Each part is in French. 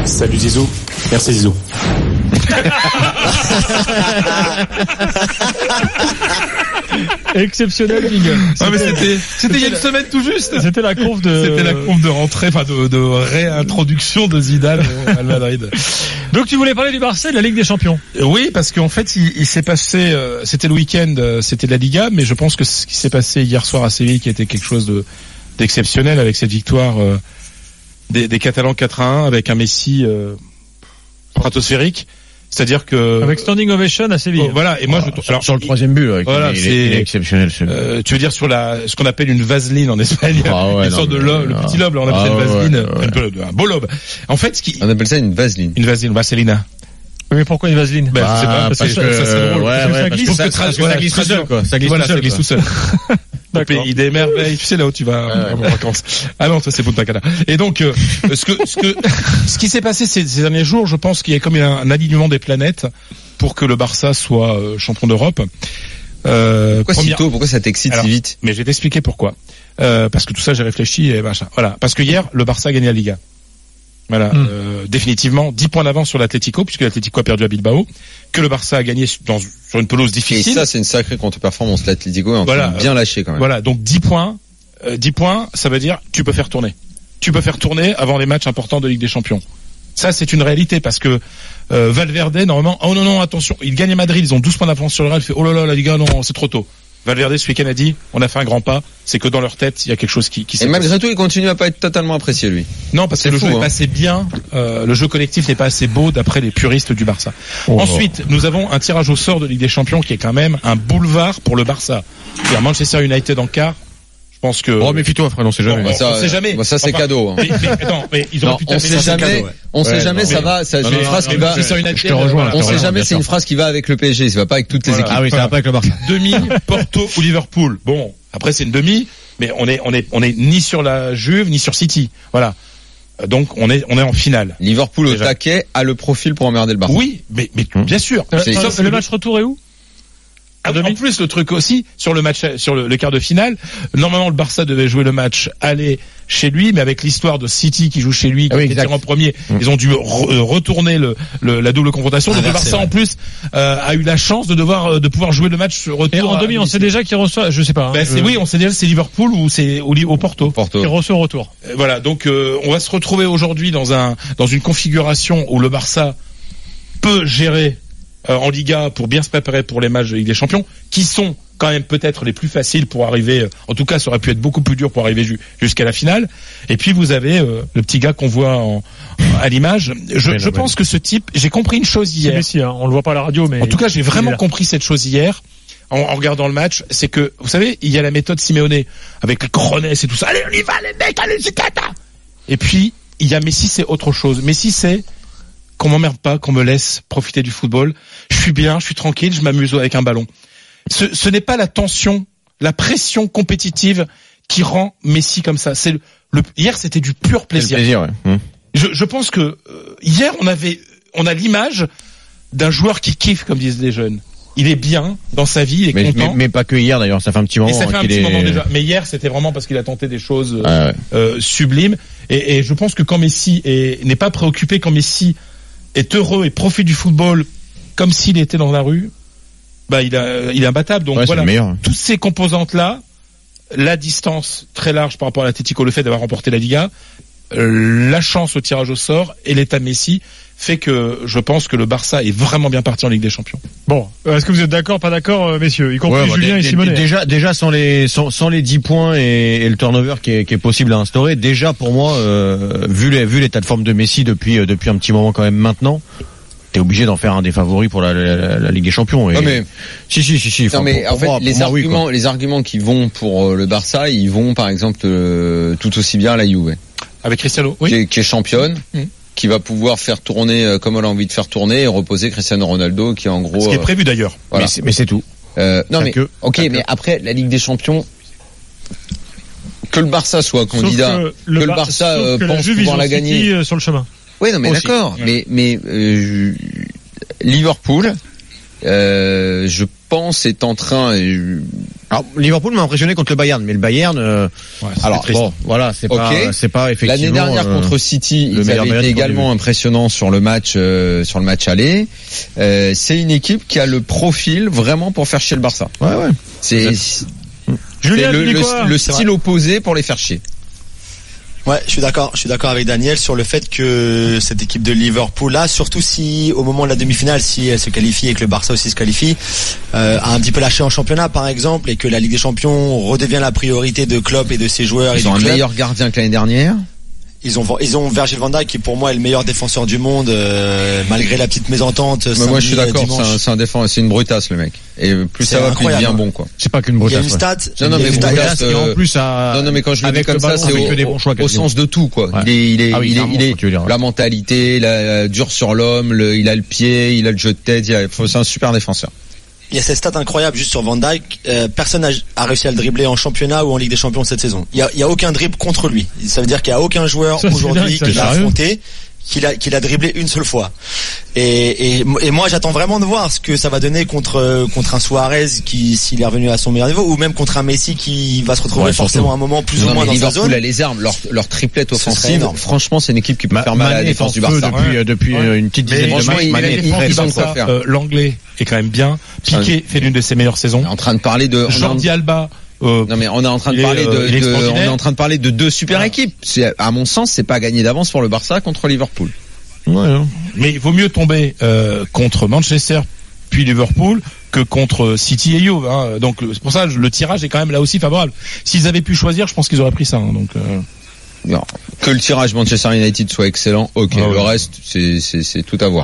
Salut Zizou. Merci Zizou. Exceptionnel jingle. Ah, mais c'était il y a une semaine tout juste. C'était la conf de rentrée, enfin de réintroduction de Zidane au Real Madrid. Donc tu voulais parler du Barça et de la Ligue des Champions. Oui, parce qu'en fait il s'est passé, c'était le week-end, c'était de la Liga, mais je pense que ce qui s'est passé hier soir à Séville, qui était quelque chose d'exceptionnel avec cette victoire des Catalans 4-1 avec un Messi stratosphérique. C'est-à-dire que avec standing ovation à Séville. Voilà. Et moi, alors sur le troisième but, voilà, il est exceptionnel. Tu veux dire sur ce qu'on appelle une vaseline en Espagne, une sorte de lobe, le petit lobe, là, on appelle ça une vaseline, un beau lobe. En fait, on appelle ça une vaseline. Une vaseline, vaselina. Mais pourquoi une vaseline? Je sais pas, parce que ça c'est drôle. Ça glisse tout seul, quoi. Ça glisse tout seul. Au pays des merveilles, tu sais là où tu vas en vacances. Ah non, ça c'est Punta Cana. Et donc ce qui s'est passé ces derniers jours, je pense qu'il y a comme un alignement des planètes pour que le Barça soit champion d'Europe. Pourquoi si tôt? Pourquoi ça t'excite si vite? Mais je vais t'expliquer pourquoi. Parce que tout ça j'ai réfléchi et machin. Voilà, parce que hier le Barça a gagné la Liga. Voilà, définitivement 10 points d'avance sur l'Atlético, puisque l'Atlético a perdu à Bilbao, que le Barça a gagné sur une pelouse difficile. Et ça, c'est une sacrée contre-performance. L'Atlético est en train de bien lâcher quand même. Voilà, donc 10 points, ça veut dire tu peux faire tourner. Tu peux faire tourner avant les matchs importants de Ligue des Champions. Ça, c'est une réalité, parce que Valverde, normalement, oh non, attention, il gagne à Madrid, ils ont 12 points d'avance sur le Real, il fait oh là là, la Liga, non, c'est trop tôt. Valverde ce week-end a dit, on a fait un grand pas, c'est que dans leur tête, il y a quelque chose qui s'est Et malgré tout, il continue à pas être totalement apprécié, lui. Non, parce que le jeu n'est pas assez bien, le jeu collectif n'est pas assez beau d'après les puristes du Barça. Ensuite, nous avons un tirage au sort de Ligue des Champions qui est quand même un boulevard pour le Barça. C'est-à-dire Manchester United en quart. Je pense que... Oh, méfie-toi, frère, on sait jamais. On sait jamais. Ça, c'est cadeau. Mais ils ont on sait jamais, on sait jamais, ça va, c'est une phrase qui va, je te rejoins. On sait jamais, c'est une phrase qui va avec le PSG, ça va pas avec toutes les équipes. Ah oui, ça va pas avec le Barça. Demi, Porto ou Liverpool. Bon, après c'est une demi, mais on est ni sur la Juve, ni sur City. Voilà. Donc on est en finale. Liverpool au taquet a le profil pour emmerder le Barça. Oui, mais bien sûr. Le match retour est où? En plus, le truc aussi, sur le match, sur le quart de finale, normalement le Barça devait jouer le match aller chez lui, mais avec l'histoire de City qui joue chez lui, qui était en premier, ils ont dû retourner la double confrontation. Donc le Barça en plus a eu la chance de pouvoir jouer le match retour. Et en demi, on sait déjà qui reçoit, je sais pas. Oui, on sait déjà c'est Liverpool ou c'est au Porto. Qui reçoit au retour. Voilà, donc on va se retrouver aujourd'hui dans une configuration où le Barça peut gérer en Liga pour bien se préparer pour les matchs de Ligue des Champions, qui sont quand même peut-être les plus faciles pour arriver, en tout cas ça aurait pu être beaucoup plus dur pour arriver jusqu'à la finale. Et puis vous avez le petit gars qu'on voit à l'image. Je pense que ce type, j'ai compris une chose hier. C'est Messi, on le voit pas à la radio, mais... En tout cas j'ai vraiment compris cette chose hier, en regardant le match, c'est que, vous savez, il y a la méthode Simeone, avec les Cronès et tout ça, allez on y va les mecs, allez c'est cata. Et puis, il y a Messi, c'est autre chose. Messi c'est... qu'on m'emmerde pas, qu'on me laisse profiter du football. Je suis bien, je suis tranquille, je m'amuse avec un ballon. Ce n'est pas la tension, la pression compétitive qui rend Messi comme ça. Hier, c'était du pur plaisir. Je pense que hier, on a l'image d'un joueur qui kiffe, comme disent les jeunes. Il est bien dans sa vie, il est content. Mais pas que hier d'ailleurs, ça fait un petit moment. Et ça fait un petit moment déjà. Mais hier, c'était vraiment parce qu'il a tenté des choses sublimes. Et je pense que quand Messi n'est pas préoccupé, quand Messi est heureux et profite du football comme s'il était dans la rue, il est imbattable. Donc voilà, toutes ces composantes là, la distance très large par rapport à l'Atlético, le fait d'avoir remporté la Liga, la chance au tirage au sort et l'état de Messi fait que je pense que le Barça est vraiment bien parti en Ligue des Champions. Bon, est-ce que vous êtes d'accord, pas d'accord, messieurs, y compris Julien et Simone? Déjà sans les 10 points et le turnover qui est possible à instaurer, déjà pour moi, vu l'état de forme de Messi depuis un petit moment quand même maintenant, t'es obligé d'en faire un des favoris pour la Ligue des Champions. Non mais si. Non mais en fait, les arguments qui vont pour le Barça, ils vont par exemple tout aussi bien à la Juve. Avec Cristiano, qui est championne. Qui va pouvoir faire tourner comme elle a envie de faire tourner et reposer Cristiano Ronaldo qui est en gros... Ce qui est prévu d'ailleurs. Voilà. Mais c'est tout. Mais après, la Ligue des Champions, que le Barça soit candidat, que le Barça pense pouvoir la gagner... sur le chemin. Oui, non mais aussi. D'accord. Ouais. Mais Liverpool, je pense, est en train... Alors, Liverpool m'a impressionné contre le Bayern, mais le Bayern, alors bon, voilà, c'est pas effectivement. L'année dernière contre City, ils avaient été également impressionnants sur le match aller. C'est une équipe qui a le profil vraiment pour faire chier le Barça. Ouais. C'est le style opposé pour les faire chier. Ouais, je suis d'accord avec Daniel sur le fait que cette équipe de Liverpool là, surtout si au moment de la demi-finale, si elle se qualifie et que le Barça aussi se qualifie, a un petit peu lâché en championnat par exemple, et que la Ligue des Champions redevient la priorité de Klopp et de ses joueurs. Ils ont un meilleur gardien que l'année dernière. Ils ont Virgil van Dijk qui pour moi est le meilleur défenseur du monde, malgré la petite mésentente. Moi je suis d'accord, c'est une brutasse le mec. Et plus ça va, plus il devient bon quoi. C'est pas qu'une brutasse. Il y a une stat. Non mais brutasse. Et en plus non mais quand je le dis comme ça, c'est au sens de tout quoi. Ouais. Il est la mentalité, dur sur l'homme, il a le pied, il a le jeu de tête, c'est un super défenseur. Il y a cette stat incroyable juste sur Van Dijk. Personne a réussi à le dribbler en championnat ou en Ligue des Champions cette saison. Il y a aucun dribble contre lui. Ça veut dire qu'il y a aucun joueur aujourd'hui qui l'a affronté, qu'il a dribblé une seule fois. Et moi j'attends vraiment de voir ce que ça va donner contre un Suarez qui, s'il est revenu à son meilleur niveau, ou même contre un Messi qui va se retrouver forcément à un moment plus ou moins dans sa zone. Liverpool a les armes, leur triplette offensive. Franchement, c'est une équipe qui peut faire mal à la défense du Barça. Depuis une petite dizaine de matchs, Mané l'anglais est quand même bien. Piqué fait l'une de ses meilleures saisons. On est en train de parler de Jordi Alba. Non mais on est en train de parler de deux super équipes. À mon sens, c'est pas gagné d'avance pour le Barça contre Liverpool. Ouais. Mais il vaut mieux tomber contre Manchester puis Liverpool que contre City et Juve. Donc c'est pour ça le tirage est quand même là aussi favorable. S'ils avaient pu choisir, je pense qu'ils auraient pris ça. Donc non, que le tirage Manchester United soit excellent. Ok, le reste c'est tout à voir.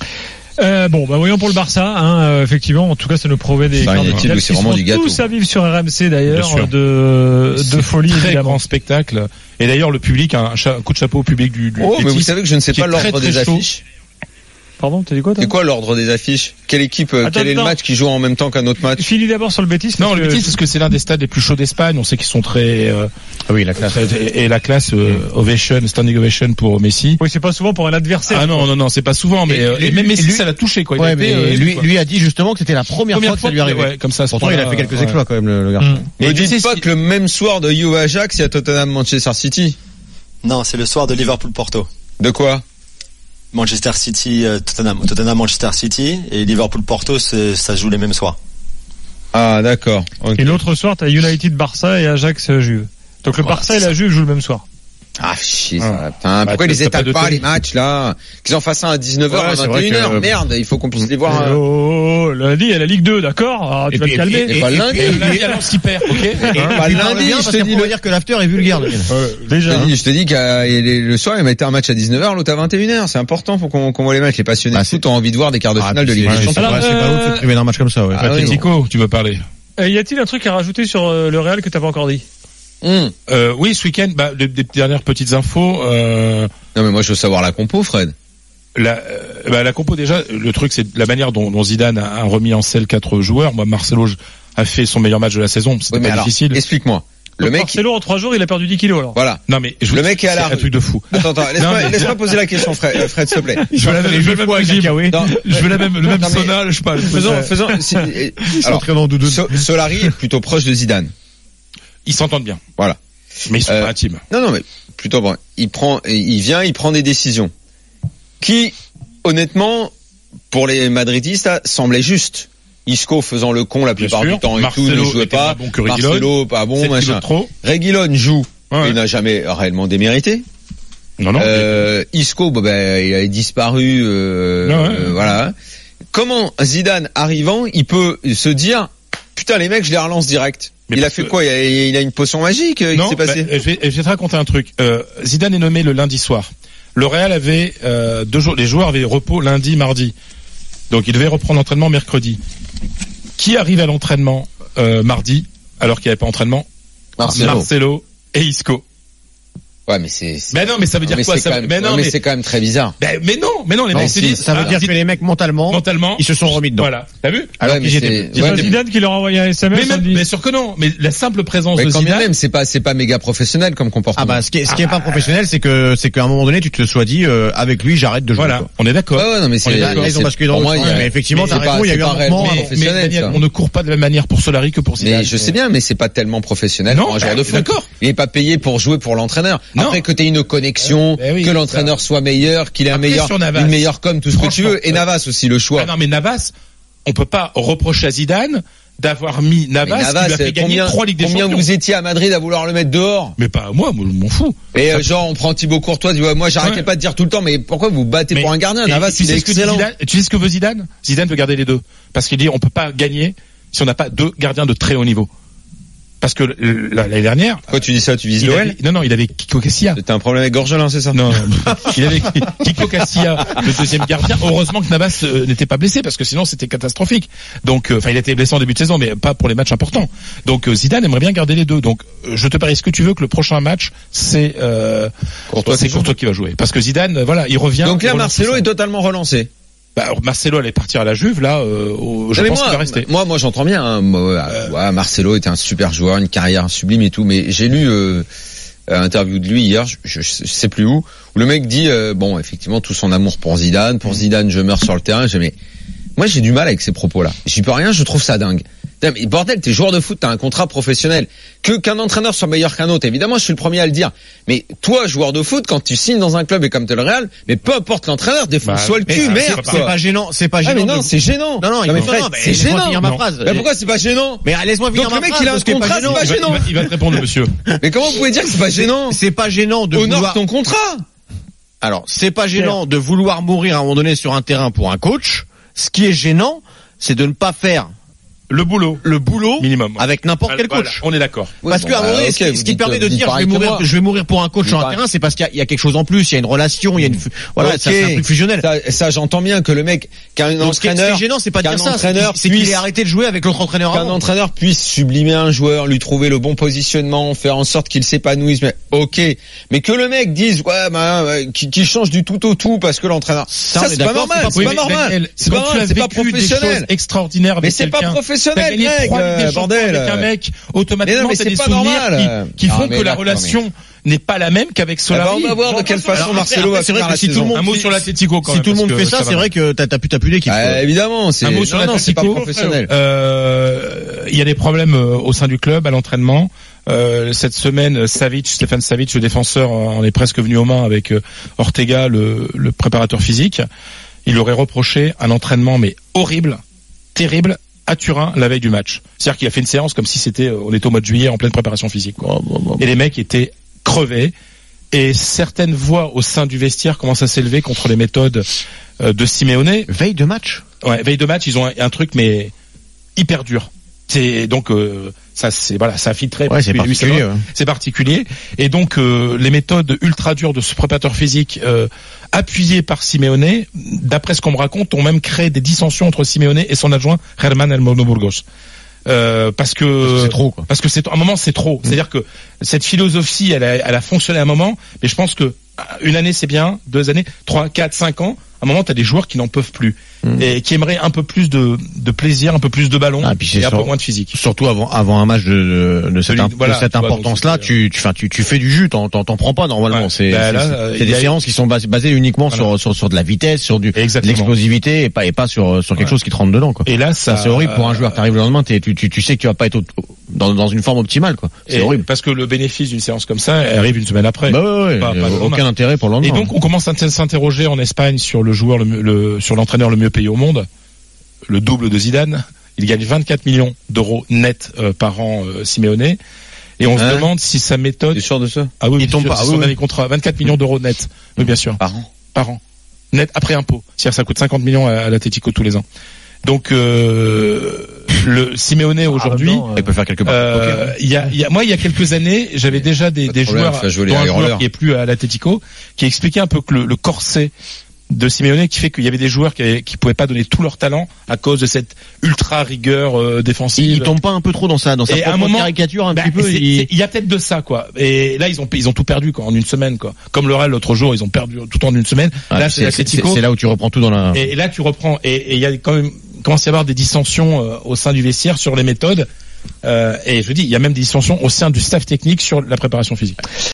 Voyons pour le Barça, effectivement, en tout cas, ça nous prouvait des candidats qui sont tous à vivre sur RMC d'ailleurs, de folie, très évidemment. Grand spectacle. Et d'ailleurs, le public, un coup de chapeau au public du mais vous savez que je ne sais pas l'ordre des affiches. Pardon, t'as dit quoi, toi? C'est quoi l'ordre des affiches? Quelle équipe, quel est le match qui joue en même temps qu'un autre match? Finis d'abord sur le Betis. Non, le Betis, parce que c'est l'un des stades les plus chauds d'Espagne. On sait qu'ils sont très, la classe. Et la classe, standing ovation pour Messi. Oui, c'est pas souvent pour un adversaire. Ah non, c'est pas souvent, mais, et même Messi, ça l'a touché, quoi. Lui a dit justement que c'était la première fois que ça lui arrivait. Ouais, comme ça. Pourtant, il a fait quelques exploits, quand même, le garçon. Ne dites pas que le même soir de Juve Ajax, il y a Tottenham Manchester City. Non, c'est le soir de Liverpool Porto. De quoi? Manchester City, Tottenham Manchester City, et Liverpool Porto, ça se joue les mêmes soirs. Ah, d'accord. Okay. Et l'autre soir, t'as United Barça et Ajax Juve. Donc le Barça et la Juve jouent le même soir. Ah, chier, ça. Putain, pourquoi ils les étalent pas, les matchs, là? Qu'ils en fassent un à 19h, à 21h. Merde, il faut qu'on puisse les voir. Lundi, il y a la Ligue 2, d'accord? Tu vas te calmer. Et pas lundi. Lundi, alors, s'y perd, ok? Pas lundi, je te dis. On va dire que l'after est vulgaire, déjà. Je te dis que le soir, il mettait un match à 19h, l'autre à 21h. C'est important pour qu'on voit les matchs. Les passionnés de foot ont envie de voir des quarts de finale de Ligue des Champions. C'est pas l'autre de priver d'un match comme ça, ouais. Atletico, tu veux parler? Y a-t-il un truc à rajouter sur le Real que t'as pas encore dit? Oui, ce week-end, des dernières petites infos. Non mais moi je veux savoir la compo, Fred. La compo déjà, le truc c'est la manière dont Zidane a remis en selle 4 joueurs. Moi, Marcelo a fait son meilleur match de la saison. C'était pas difficile. Explique-moi. Le mec. Marcelo en 3 jours, il a perdu 10 kilos alors. Voilà. Non mais le mec est à la un truc de fou. Attends, laisse-moi poser la question, Fred, s'il te plaît. Je veux le même sauna, je sais pas. Faisons. Alors, Solari est plutôt proche de Zidane. Ils s'entendent bien. Voilà. Mais ils sont pas intimes. Non, mais plutôt bon. Il prend des décisions qui, honnêtement, pour les madridistes, semblaient justes. Isco faisant le con la plupart du temps et tout, ne jouait pas. Marcelo, pas bon, machin. Reguilón joue, il n'a jamais réellement démérité. Non. Isco, il a disparu, voilà. Comment Zidane arrivant, il peut se dire, putain, les mecs, je les relance direct. Mais il a fait quoi? Il a une potion magique? Qu'est-ce qui s'est passé? Je vais te raconter un truc. Zidane est nommé le lundi soir. Le Real avait 2 jours. Les joueurs avaient repos lundi, mardi. Donc il devait reprendre l'entraînement mercredi. Qui arrive à l'entraînement mardi alors qu'il n'y avait pas d'entraînement? Marcelo et Isco. Ouais, mais c'est. Mais non, mais ça veut dire quoi ça? Mais c'est quand même très bizarre. Mais non, les mecs se disent. Ça veut dire que les mecs mentalement, ils se sont remis dedans. Voilà. T'as vu? Alors qu'ils étaient. C'est Zidane qui leur a envoyé un SMS. Mais sûr que non. Mais la simple présence de Zidane. Mais quand même, c'est pas méga professionnel comme comportement. Ah bah, ce qui est pas professionnel, c'est qu'à un moment donné, tu te sois dit, avec lui, j'arrête de jouer. Voilà. On est d'accord. Ouais, non, mais c'est. Là, ils ont basculé dans le sens. Mais effectivement, t'as raison, il y a eu un mouvement professionnel. On ne court pas de la même manière pour Solari que pour Zidane. Mais je sais bien, mais c'est pas tellement professionnel pour un joueur de foot. D'accord. Il est pas payé pour jouer pour l'entraîneur. Après que t'aies une connexion, que l'entraîneur soit meilleur, qu'il ait une meilleure com, tout ce que tu veux. Et Navas aussi, le choix. Non, mais Navas, on peut pas reprocher à Zidane d'avoir mis Navas qui lui a fait gagner 3 Ligues des Champions. Combien vous étiez à Madrid à vouloir le mettre dehors? Mais pas moi, je m'en fous. Et genre, on prend Thibaut Courtois, dit, moi j'arrêtais pas de dire tout le temps, mais pourquoi vous battez pour un gardien? Navas, il est excellent. Tu sais ce que veut Zidane? Zidane veut garder les deux. Parce qu'il dit, on peut pas gagner si on n'a pas 2 gardiens de très haut niveau. Parce que l'année dernière. Pourquoi tu dis ça? Tu vises l'OL? Non, il avait Kiko Casilla. C'était un problème avec Gorgelin, c'est ça? Non. Il avait Kiko Casilla, le deuxième gardien. Heureusement que Navas n'était pas blessé, parce que sinon c'était catastrophique. Donc, il était blessé en début de saison, mais pas pour les matchs importants. Donc, Zidane aimerait bien garder les deux. Donc, je te parie ce que tu veux que le prochain match, c'est Courtois qui va jouer. Parce que Zidane, voilà, il revient. Donc là, Marcelo est totalement relancé. Marcelo allait partir à la Juve, là, je pense qu'il va rester. Moi, j'entends bien. Hein. Marcelo était un super joueur, une carrière sublime et tout, mais j'ai lu une interview de lui hier, je sais plus où le mec dit effectivement tout son amour pour Zidane, je meurs sur le terrain. Mais moi, j'ai du mal avec ces propos-là. J'y peux rien, je trouve ça dingue. Mais bordel, t'es joueur de foot, t'as un contrat professionnel. Qu'un entraîneur soit meilleur qu'un autre, évidemment, je suis le premier à le dire. Mais toi, joueur de foot, quand tu signes dans un club et comme t'es le Real, mais peu importe l'entraîneur, défonce-toi le cul, merde. C'est pas gênant, c'est pas gênant. Mais non, c'est gênant. Non, c'est gênant. Finir ma phrase. Mais pourquoi c'est pas gênant? Mais laisse-moi finir ma phrase. Donc le mec, il a un contrat, c'est pas gênant. Il va te répondre, monsieur. Mais comment vous pouvez dire que c'est pas gênant? C'est pas gênant de honore ton contrat. Alors, c'est pas gênant de vouloir mourir à un moment donné sur un terrain pour un coach. Ce qui est gênant, c'est de ne pas faire le boulot minimum avec n'importe quel coach. Voilà, on est d'accord. Parce que à un moment donné, ce qui permet de dire je vais mourir pour un coach sur un terrain, c'est parce qu'il y a quelque chose en plus, il y a une relation, il y a c'est un truc fusionnel. Ça j'entends bien que le mec qu'un entraîneur, ce qui est gênant, c'est pas dire ça, c'est qu'il ait arrêté de jouer avec l'autre entraîneur avant. Qu'un entraîneur puisse sublimer un joueur, lui trouver le bon positionnement, faire en sorte qu'il s'épanouisse, mais que le mec dise qui change du tout au tout parce que l'entraîneur, ça c'est pas normal, c'est pas normal. C'est pas professionnel. Extraordinaire. Mais c'est pas professionnel. T'as gagné 3 Ligues des Champions avec un mec, automatiquement t'as des souvenirs qui font que la relation n'est pas la même qu'avec Solari. On va voir de quelle façon Marcelo va finir la saison. Un mot sur l'Atlético quand même. Si tout le monde fait ça, c'est vrai que t'as plus d'équipe. Évidemment, un mot sur l'Atlético, c'est pas professionnel. Il y a des problèmes au sein du club, à l'entraînement. Cette semaine, Stéphane Savic, le défenseur, en est presque venu aux mains avec Ortega, le préparateur physique. Il aurait reproché un entraînement mais horrible, terrible, à Turin la veille du match. C'est-à-dire qu'il a fait une séance comme si on était au mois de juillet en pleine préparation physique. Et les mecs étaient crevés. Et certaines voix au sein du vestiaire commencent à s'élever contre les méthodes de Simeone. Veille de match? Ouais, veille de match, ils ont un truc mais hyper dur. C'est donc ça a filtré. Ouais, c'est particulier. C'est particulier. Et donc les méthodes ultra dures de ce préparateur physique appuyé par Simeone, d'après ce qu'on me raconte, ont même créé des dissensions entre Simeone et son adjoint Germán Hermano Burgos. Parce que c'est trop, quoi. Parce que à un moment c'est trop. C'est-à-dire que cette philosophie, elle a fonctionné à un moment, mais je pense que une année c'est bien, 2 années, 3, 4, 5 ans. À un moment, t'as des joueurs qui n'en peuvent plus et qui aimeraient un peu plus de plaisir, un peu plus de ballon et un peu moins de physique. Surtout avant un match de cette importance-là, tu fais du jus, t'en prends pas normalement. Ouais. C'est des séances qui sont basées uniquement sur de la vitesse, sur de l'explosivité et pas sur quelque chose qui te rentre dedans, quoi. Et là, ça c'est horrible pour un joueur. T'arrives le lendemain, tu sais que tu vas pas être dans une forme optimale, quoi. C'est horrible. Parce que le bénéfice d'une séance comme ça arrive une semaine après. Aucun intérêt pour le lendemain. Et donc on commence à s'interroger en Espagne sur le joueur, sur l'entraîneur le mieux payé au monde, le double de Zidane. Il gagne 24 millions d'euros net par an, Simeone. Et on se demande si sa méthode. T'es sûr de ça? Ah oui, il tombe pas. Son dernier contrat, 24 millions d'euros net. Oui, bien sûr. Par an. Net après impôt. C'est-à-dire ça coûte 50 millions à l'Atlético tous les ans. Donc le Simeone aujourd'hui, il peut faire quelques il y a quelques années, j'avais déjà des joueurs, dont un joueur qui est plus à l'Atlético, qui expliquait un peu que le corset de Simeone qui fait qu'il y avait des joueurs qui pouvaient pas donner tout leur talent à cause de cette ultra rigueur défensive. Il tombe pas un peu trop dans sa propre caricature un petit peu. Il y a peut-être de ça quoi. Et là ils ont tout perdu quoi en une semaine quoi. Comme le Real l'autre jour, ils ont perdu tout en une semaine. Là c'est là où tu reprends tout dans la. Et là tu reprends et il y a quand même commence à y avoir des dissensions au sein du vestiaire sur les méthodes. Et je dis il y a même des dissensions au sein du staff technique sur la préparation physique.